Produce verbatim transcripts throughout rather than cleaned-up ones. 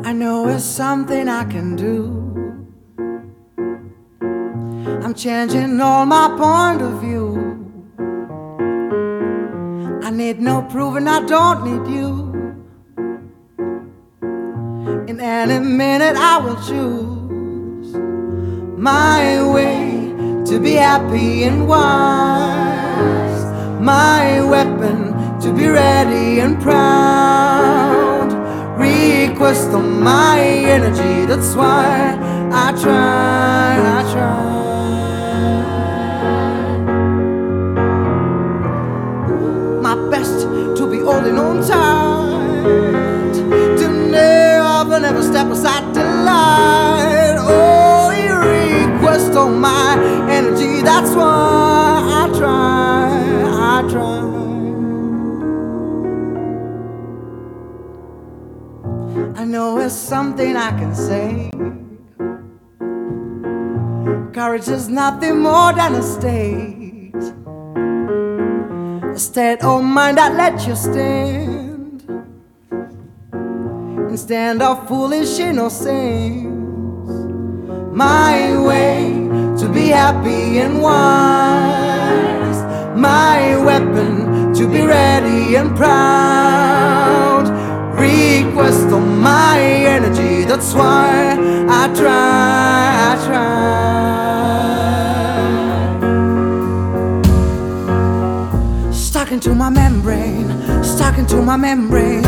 I know it's something I can do. I'm changing all my point of view. I need no proving, I don't need you. In any minute I will choose my way to be happy and wise, my weapon to be ready and proud. Request on my energy, that's why I try, I try. My best to be holding on tight, to never, never step aside to light. Oh, you request on my energy, that's why I try, I try. I know it's something I can say. Courage is nothing more than a state, a state of mind that lets you stand, instead of foolish innocence. My way to be happy and wise, my weapon to be ready and proud. Request on my energy, that's why I try, I try. Stuck into my membrane, stuck into my membrane,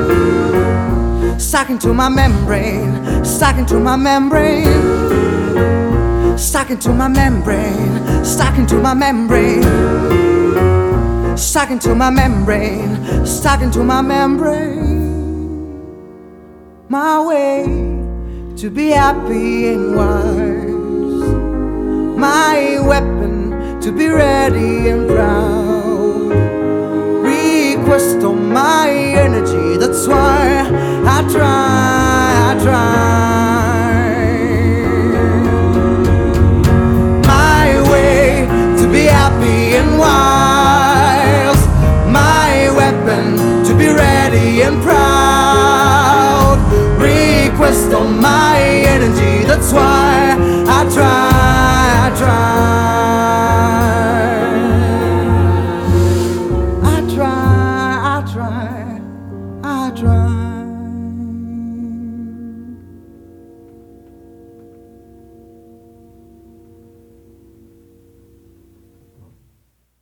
stuck into my membrane, stuck into my membrane, stuck into my membrane, stuck into my membrane, stuck into my membrane, stuck into my membrane. My way to be happy and wise.